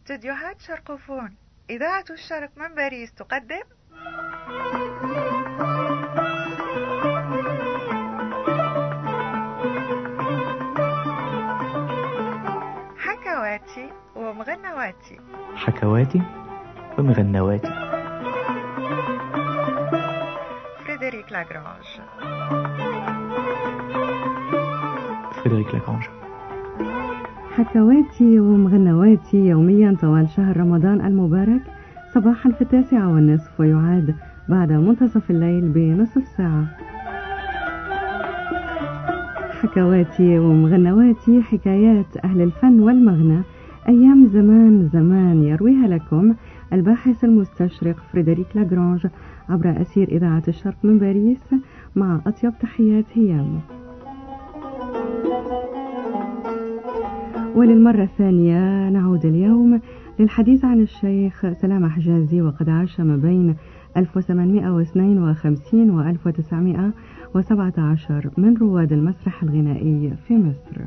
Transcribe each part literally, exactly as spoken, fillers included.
استديوهات شرقوفون إذاعة الشرق من باريس تقدم حكواتي ومغنواتي. حكواتي ومغنواتي. فريدريك لاغرانج. فريدريك لاغرانج. حكواتي ومغنواتي يوميا طوال شهر رمضان المبارك، صباحا في التاسعة والنصف ويعاد بعد منتصف الليل بنصف ساعة. حكواتي ومغنواتي، حكايات أهل الفن والمغنى أيام زمان زمان، يرويها لكم الباحث المستشرق فريدريك لاغرانج عبر أثير إذاعة الشرق من باريس، مع أطيب تحيات هيام. وللمرة الثانية نعود اليوم للحديث عن الشيخ سلامة حجازي، وقد عاش ما بين ألف وثمانمائة واثنين وخمسين و ألف وتسعمائة وسبعة عشر من رواد المسرح الغنائي في مصر.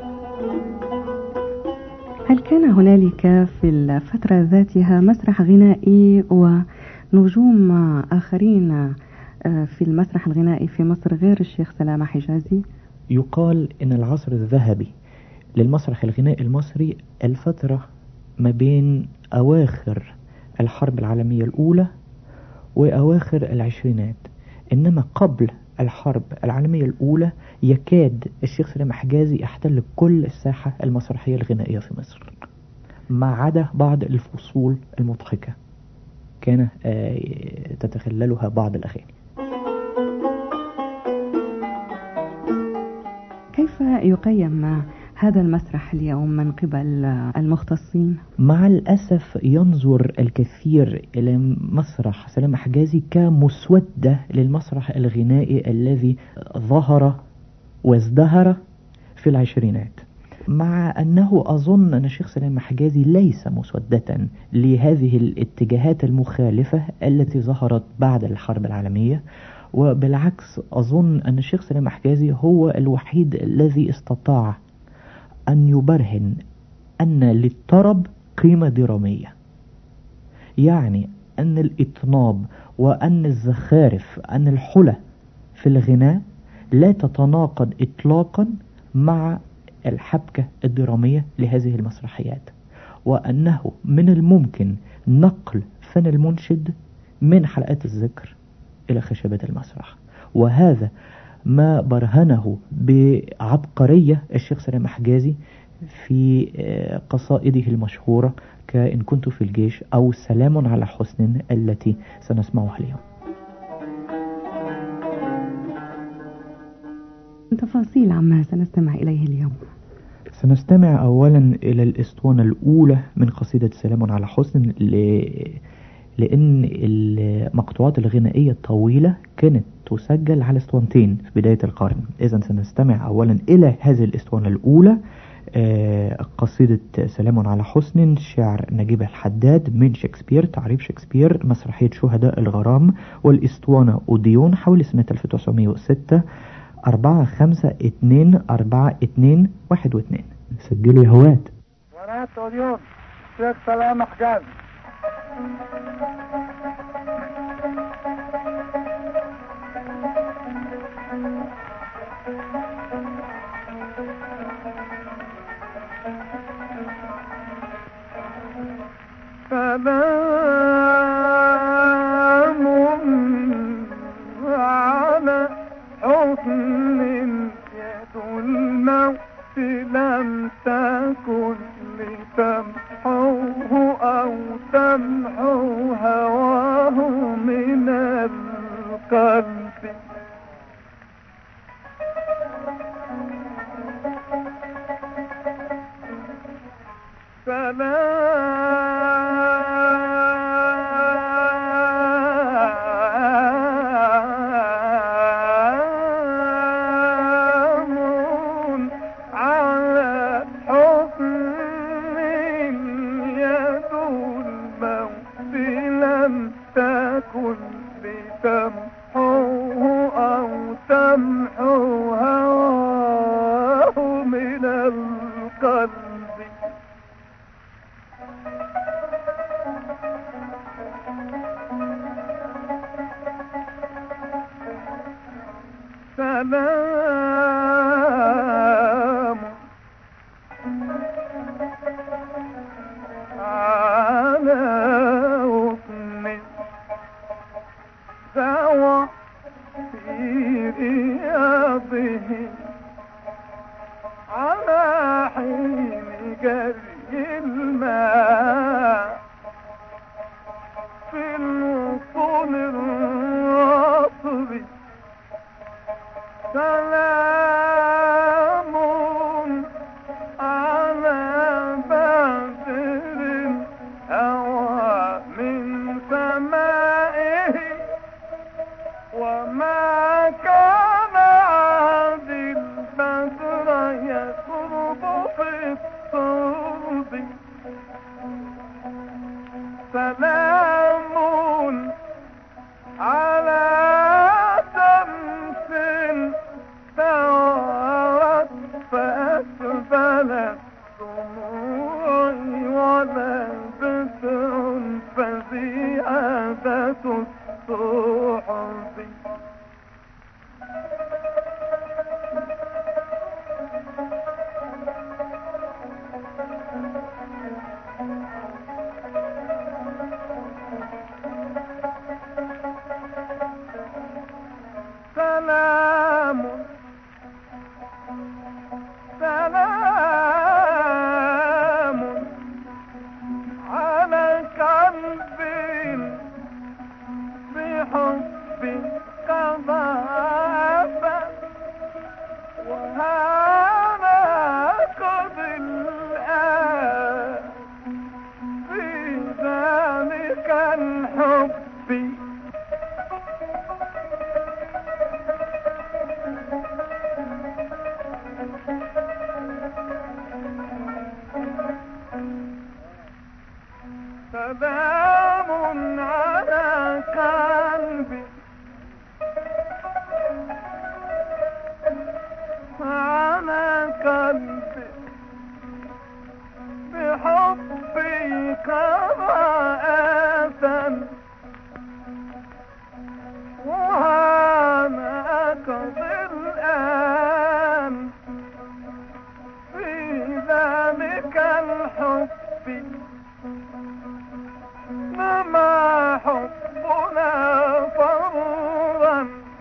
هل كان هنالك في الفترة ذاتها مسرح غنائي ونجوم آخرين في المسرح الغنائي في مصر غير الشيخ سلامة حجازي؟ يقال إن العصر الذهبي للمسرح الغنائي المصري الفترة ما بين أواخر الحرب العالمية الأولى وأواخر العشرينات، إنما قبل الحرب العالمية الأولى يكاد الشيخ سلامة حجازي يحتل كل الساحة المسرحية الغنائية في مصر، ما عدا بعض الفصول المضحكة كان تتخللها بعض الأغاني. كيف يقيم هذا المسرح اليوم من قبل المختصين؟ مع الأسف ينظر الكثير إلى مسرح سلامة حجازي كمسودة للمسرح الغنائي الذي ظهر وازدهر في العشرينات، مع أنه أظن أن الشيخ سلامة حجازي ليس مسودة لهذه الاتجاهات المخالفة التي ظهرت بعد الحرب العالمية، وبالعكس أظن أن الشيخ سلامة حجازي هو الوحيد الذي استطاع أن يبرهن أن للطرب قيمة درامية، يعني أن الإطناب وأن الزخارف أن الحلة في الغناء لا تتناقض إطلاقا مع الحبكة الدرامية لهذه المسرحيات، وأنه من الممكن نقل فن المنشد من حلقات الذكر إلى خشبة المسرح، وهذا ما برهنه بعبقرية الشيخ سلامة حجازي في قصائده المشهورة كإن كنت في الجيش أو سلام على حسن التي سنسمعها اليوم. تفاصيل عما سنستمع إليه اليوم. سنستمع أولا إلى الإسطوانة الأولى من قصيدة سلام على حسن، لأن المقطوعات الغنائية الطويلة كانت تسجل على اسطوانتين في بداية القرن. إذن سنستمع أولا إلى هذه الاسطوانة الأولى، قصيدة سلام على حسن، شعر نجيب الحداد من شكسبير، تعريف شكسبير، مسرحية شهداء الغرام، والاسطوانة أوديون حول سنة ألف وتسعمائة وستة. أربعة خمسة اتنين أربعة اتنين واحد واثنين. سجلوا يا هوات. ورات أوديون شيخ سلامة حجازي. سلام على حسن يد الموت لم تكن لتمحوه أو تمحو هواه من القلب. سلام تكن لتمحوه أو تمحو هواه من القلب. سلام على وطن سوى في رياضه على حين جري الماء في الوصول الرطب سلام على بدر هوى من سمائه وما كان عاد البدر يقرب في الصرب سلام على شمس ثارت فأسفلت الدموع ولا بدر فزيادة الصحب سلام سلام على قلب بحب قضاء وهذا قد الآن في ذلك الحب سلام على قلبي على قلبي بحبي قراءة وأنا أقضي الآن في ذلك الحب ما حبنا فرا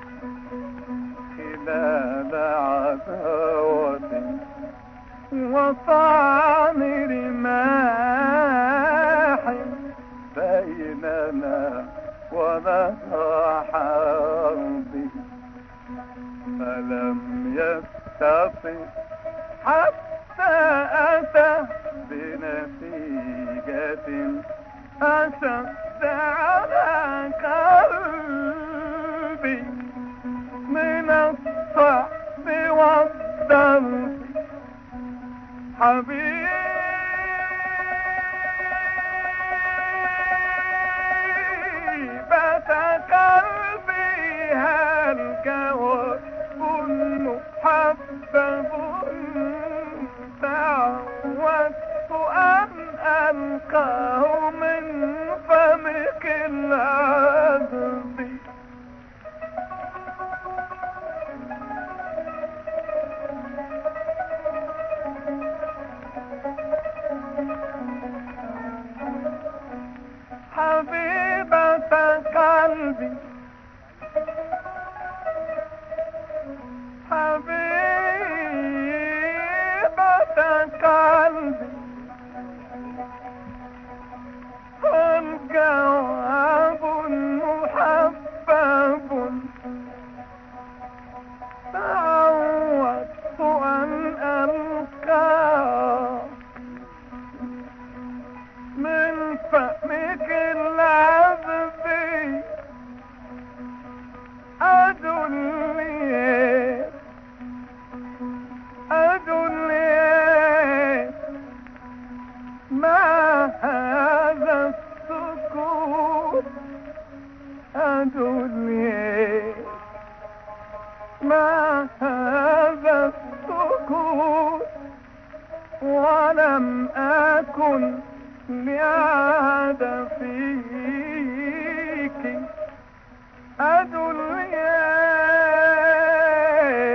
خلال عداوة وطعن رماح بيننا ونهى حرب فلم يستطع حتى أتى بنتيجة أشد على قلبي من الصعب والضرب حبيبة قلبي هل كواب محبب تعودت أن ألقاه من فمك العذب حبيبة قلبي حبيبة قلبي الجواب محبب تعودت أن ألقاه من فمك العذب أدلي أدلي ما هذا السكوت أدلي ما هذا السكوت ولم أكن لعاد فيك أدلي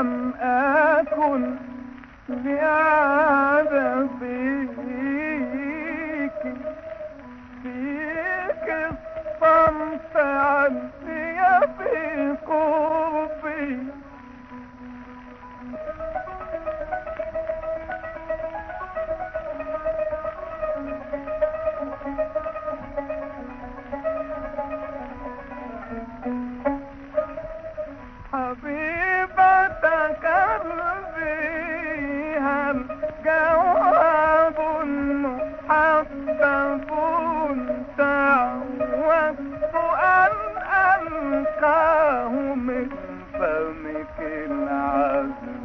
ولم أكن لأعد فيك فيك الصمت عني في قربي حبيبة قلبي هل جواب محبب تعودت أن ألقاه من فمك العذب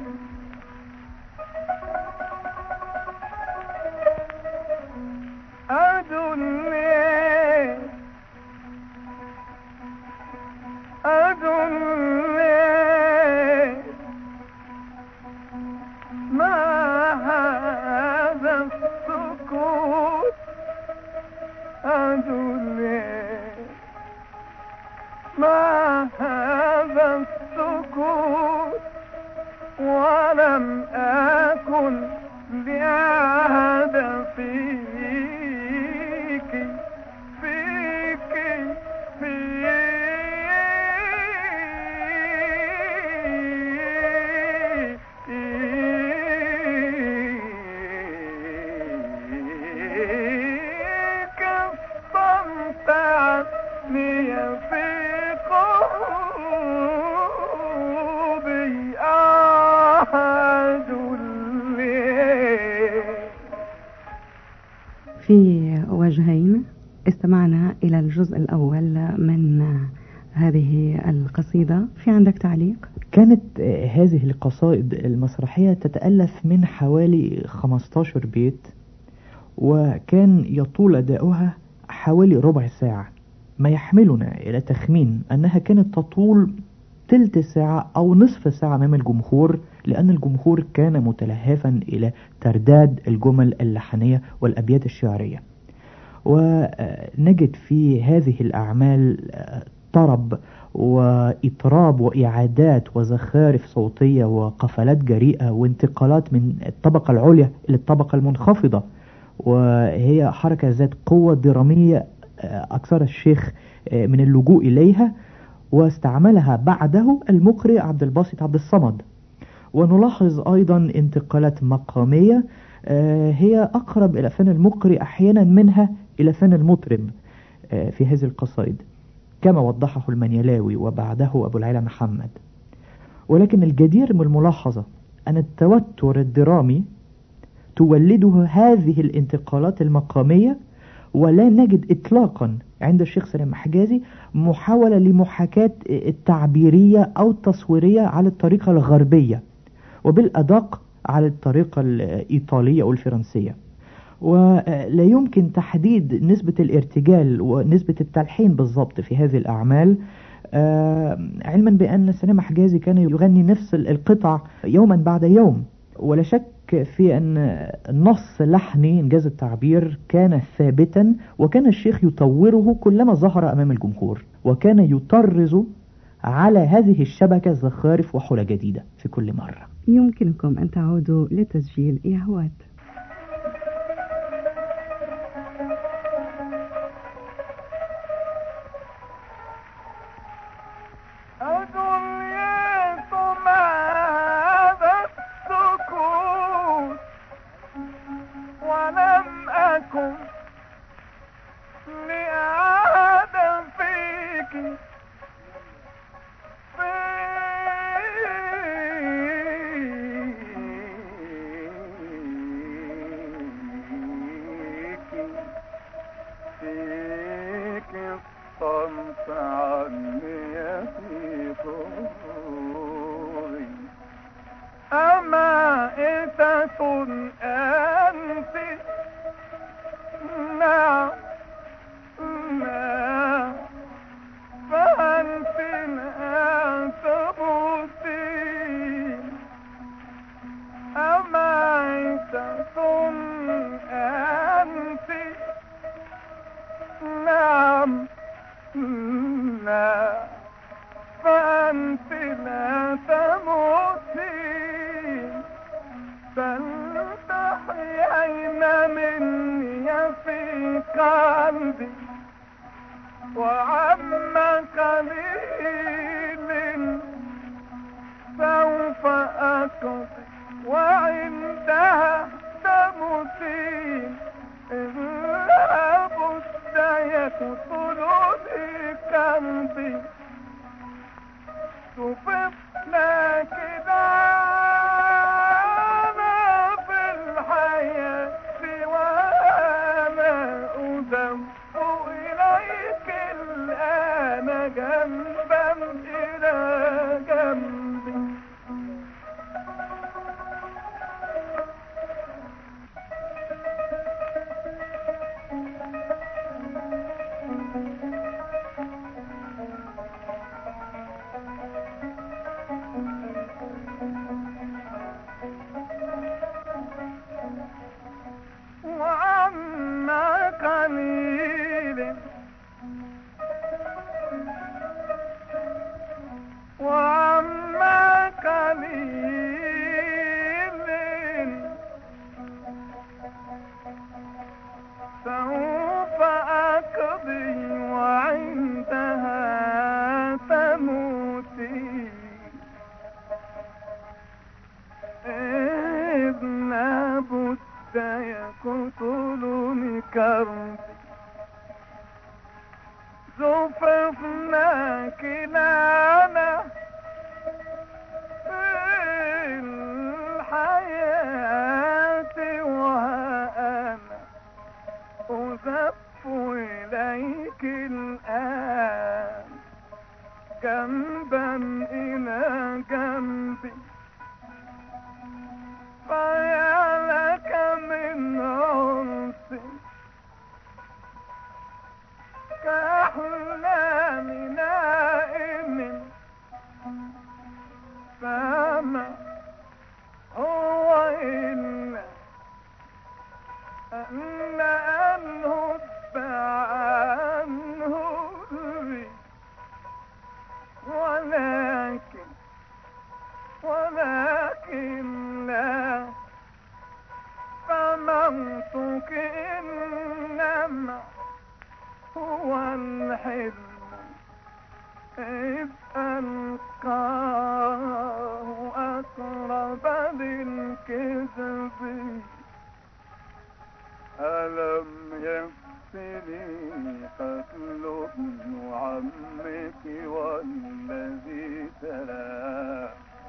أدني أدني ما هذا السكوت أدني ما هذا السكوت ولم أكن لأعد فيك فيك فيك استمتعني في قلبي أحد الليل. في وجهين استمعنا إلى الجزء الأول من هذه القصيدة. في عندك تعليق؟ كانت هذه القصائد المسرحية تتألف من حوالي خمستاشر بيت، وكان يطول أداؤها حوالي ربع ساعة، ما يحملنا إلى تخمين أنها كانت تطول تلت ساعة أو نصف ساعة أمام الجمهور، لأن الجمهور كان متلهفا إلى ترداد الجمل اللحنية والأبيات الشعرية. ونجد في هذه الأعمال طرب وإطراب وإعادات وزخارف صوتية وقفلات جريئة وانتقالات من الطبقة العليا إلى الطبقة المنخفضة، وهي حركة ذات قوة درامية أكثر الشيخ من اللجوء إليها، واستعملها بعده المقرئ عبد الباسط عبد الصمد. ونلاحظ أيضا انتقالات مقامية هي أقرب إلى فن المقرئ أحيانا منها إلى فن المطرب في هذه القصائد، كما وضحه المنيلاوي وبعده أبو العلا محمد. ولكن الجدير من الملاحظة أن التوتر الدرامي تولده هذه الانتقالات المقامية، ولا نجد إطلاقا عند الشيخ سليم حجازي محاولة لمحاكاة التعبيرية أو التصويرية على الطريقة الغربية، وبالأدق على الطريقة الإيطالية أو الفرنسية. ولا يمكن تحديد نسبة الارتجال ونسبة التلحين بالضبط في هذه الأعمال، علما بأن سليم حجازي كان يغني نفس القطع يوما بعد يوم، ولا شك في أن النص لحني إنجاز التعبير كان ثابتا، وكان الشيخ يطوره كلما ظهر أمام الجمهور، وكان يطرز على هذه الشبكة زخارف وحلى جديدة في كل مرة. يمكنكم أن تعودوا لتسجيل يهوات. ولم أكن لأعد فيك فيك الصمت عني في قلبي أمائتة أنت نعم نعم فأنت لا تبوسي أمائتة أنت نعم نعم فأنت لا تموت تلتحين مني في قلبي وعم قليل سوف أقضي وعندها تموتين إلا بد يقتلني قلبي صففنا كده في الحياة وأنا أدم إليك الآن جنبا إلى جنبي وعما قليل وعما قليل سوف أقضي وعندها تموتي إذ لابد يقتلني كربي زففنا كلانا في الحياة وأنا أزف إليك الآن جنبا إلى جنبي فيا لك من عرس كأحلام نائم فما هو إلا أن أنه عنه بي ولكن ولكن لا فمنطق إنما هو الحلم إذ ألقاه أقرب للكذب ألم يكفني قتل ابن عمك والذي تلا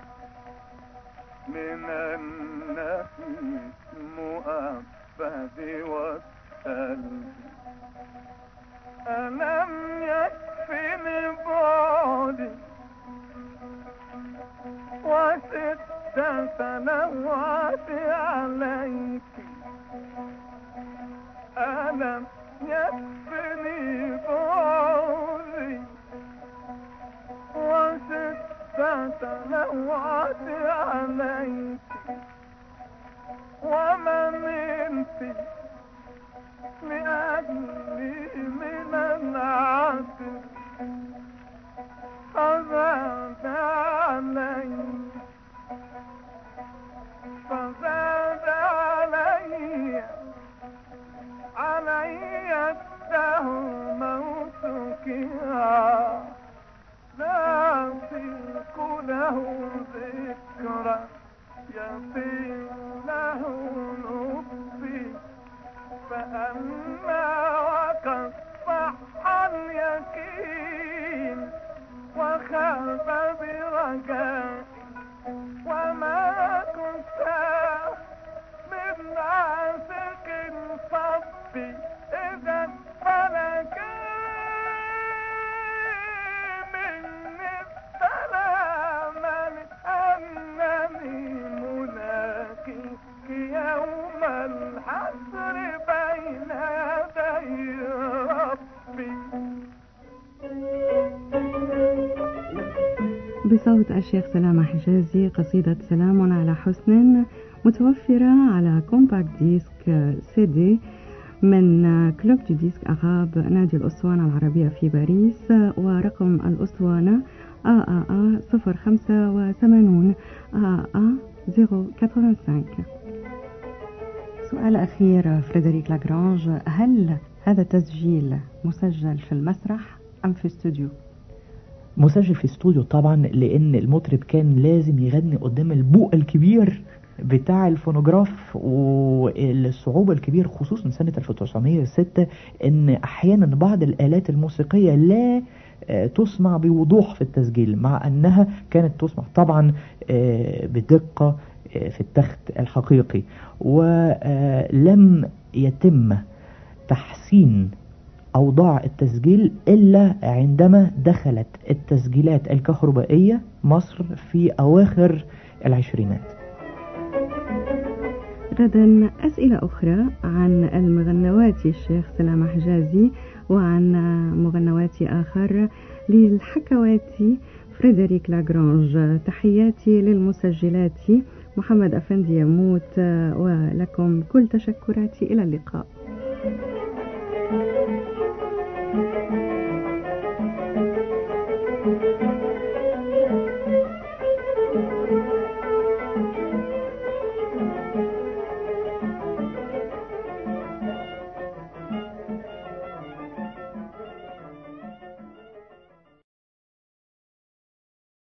من النفيس مؤبد والسلب ألم يكفني بعدي وستة سنوات عليك ألم يكفني بعدي وستة سنوات عليك ومن انت لأجلي من العسل فزاد علي فزاد علي علي الدهر موتك لا أطيق له ذكرى يطيق له نبي فأما وقد صح اليقين وخاب برجائي وما كنت من عاشق صبي إذا فلك مني السلام أنني ملاقيك يوم الحسر بين يدي ربي. بصوت الشيخ سلامة حجازي قصيدة سلام على حسن متوفرة على كومباكت ديسك سي دي من كلوب دي ديسك أغاب نادي الأسوانة العربية في باريس، ورقم الأسوانة آ آ آ صفر خمسة وثمانون آ آ صفر خمسة وثمانين. سؤال أخير فريدريك لاغرانج، هل هذا تسجيل مسجل في المسرح أم في استوديو؟ مسجل في استوديو طبعا، لأن المطرب كان لازم يغني قدام البوق الكبير بتاع الفونوغراف، والصعوبة الكبيرة خصوصا سنة ألف وتسعمائة وستة ان احيانا بعض الآلات الموسيقية لا تسمع بوضوح في التسجيل، مع انها كانت تسمع طبعا بدقة في التخت الحقيقي. ولم يتم تحسين أوضاع التسجيل إلا عندما دخلت التسجيلات الكهربائية مصر في أواخر العشرينات. غدا أسئلة أخرى عن المغنوات الشيخ سلامة حجازي وعن مغنوات آخر للحكواتي فريدريك لاغرانج. تحياتي للمسجلات محمد أفندي يموت، ولكم كل تشكراتي. إلى اللقاء.